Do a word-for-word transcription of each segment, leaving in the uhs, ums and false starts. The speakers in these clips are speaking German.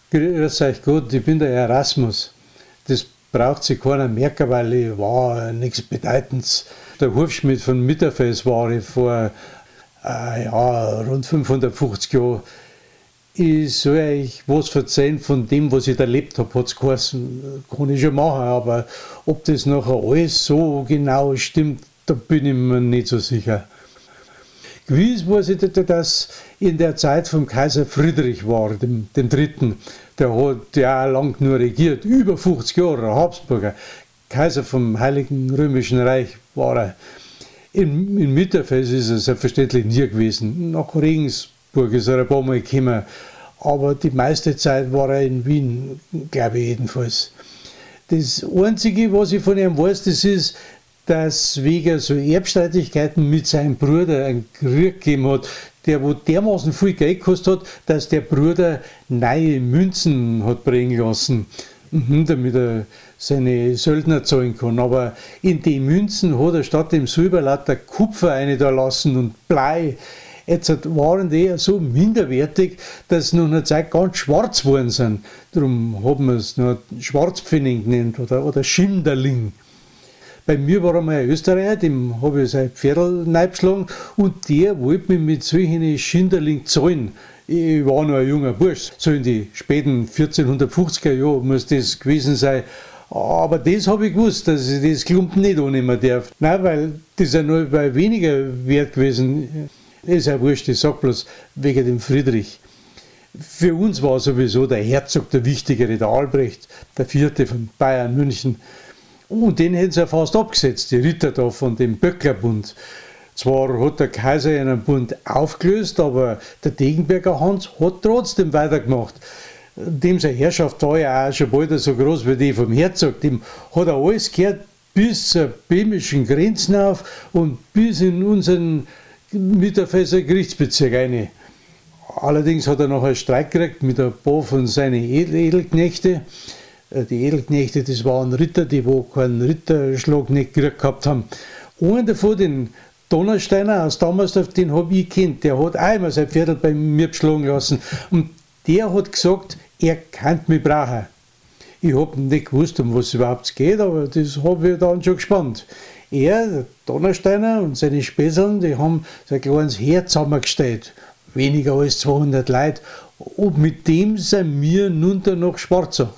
Grüß euch Gott, ich bin der Erasmus. Das braucht sich keiner merken, weil ich war nichts Bedeutendes. Der Hufschmied von Mitterfels war ich vor äh, ja, rund fünfhundertfünfzig Jahren. Ich soll euch was erzählen von dem, was ich erlebt habe, hat es geheißen. Kann ich schon machen, aber ob das nachher alles so genau stimmt, da bin ich mir nicht so sicher. Gewiss weiß ich, dass in der Zeit vom Kaiser Friedrich war, dem, dem Dritten. Der hat ja lang nur regiert, über fünfzig Jahre, Habsburger. Kaiser vom Heiligen Römischen Reich war er. In, in Mitterfels ist er selbstverständlich nie gewesen. Nach Regensburg ist er ein paar Mal gekommen. Aber die meiste Zeit war er in Wien, glaube ich jedenfalls. Das Einzige, was ich von ihm weiß, das ist, dass wegen so Erbstreitigkeiten mit seinem Bruder einen Krieg gegeben hat, der wo dermaßen viel Geld gekostet hat, dass der Bruder neue Münzen hat bringen lassen, damit er seine Söldner zahlen kann. Aber in die Münzen hat er statt dem Silber lauter Kupfer rein da lassen und Blei. Jetzt waren die so minderwertig, dass sie nach einer Zeit ganz schwarz geworden sind. Darum haben wir es noch Schwarzpfennig genannt oder, oder Schinderling. Bei mir war einmal ein Österreicher, dem habe ich sein Pferdl reingeschlagen und der wollte mich mit solchen Schinderling zahlen. Ich war noch ein junger Bursch, so in die späten vierzehnhundertfünfziger Jahre muss das gewesen sein. Aber das habe ich gewusst, dass ich das Klumpen nicht annehmen darf. Nein, weil das ist ja nur bei weniger wert gewesen. Das ist ja wurscht, ich sage bloß wegen dem Friedrich. Für uns war sowieso der Herzog der Wichtigere, der Albrecht, der Vierte von Bayern München. Und den hätten sie ja fast abgesetzt, die Ritter da von dem Böcklerbund. Zwar hat der Kaiser einen Bund aufgelöst, aber der Degenberger Hans hat trotzdem weitergemacht. Dem seine Herrschaft war ja auch schon bald so groß wie die vom Herzog. Dem hat er alles gehört bis zur böhmischen Grenzen auf und bis in unseren Mitterfelser Gerichtsbezirk rein. Allerdings hat er noch einen Streik gekriegt mit ein paar von seinen Edelknechten. Die Edelknechte, das waren Ritter, die wo keinen Ritterschlag nicht gekriegt gehabt haben. Einer davon, den Donnersteiner aus Dammersdorf, den habe ich kennt. Der hat auch immer sein Pferd bei mir beschlagen lassen. Und der hat gesagt, er kann mich brauchen. Ich habe nicht gewusst, um was es überhaupt geht, aber das habe ich dann schon gespannt. Er, der Donnersteiner und seine Späßeln, die haben so ein kleines Heer zusammengestellt. Weniger als zweihundert Leute. Und mit dem sind wir nun nach Schwarzach.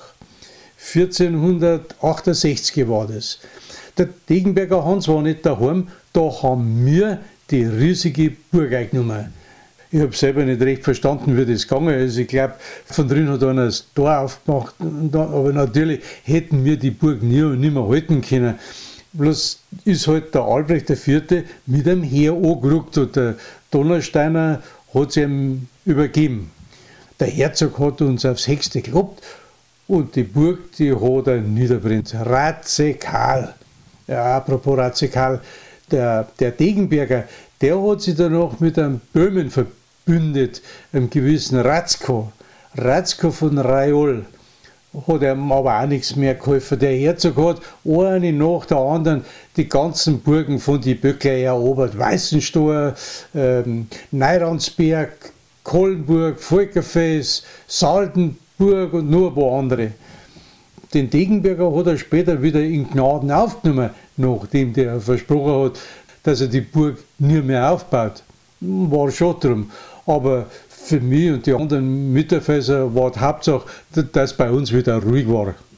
vierzehnhundertachtundsechzig war das. Der Degenberger Hans war nicht daheim, da haben wir die riesige Burg eingenommen. Ich habe selber nicht recht verstanden, wie das gegangen ist. Ich glaube, von drin hat einer das Tor aufgemacht, aber natürlich hätten wir die Burg nie und nimmer halten können. Bloß ist halt der Albrecht der Vierte mit einem Heer angerückt und der Donnersteiner hat es ihm übergeben. Der Herzog hat uns aufs Höchste gelobt. Und die Burg, die hat er niederbrennt. Radikal. Ja, apropos radikal, der, der Degenberger, der hat sich danach mit einem Böhmen verbündet, einem gewissen Ratzko. Ratzko von Raiol. Hat ihm aber auch nichts mehr geholfen. Der Herzog hat eine nach der anderen die ganzen Burgen von die Böckler erobert. Weißenstohr, ähm, Neiransberg, Kollenburg, Volkerfels, Salden, Burg und nur ein paar andere. Den Degenberger hat er später wieder in Gnaden aufgenommen, nachdem der versprochen hat, dass er die Burg nie mehr aufbaut. War schon drum. Aber für mich und die anderen Mitterfelser war die Hauptsache, dass bei uns wieder ruhig war.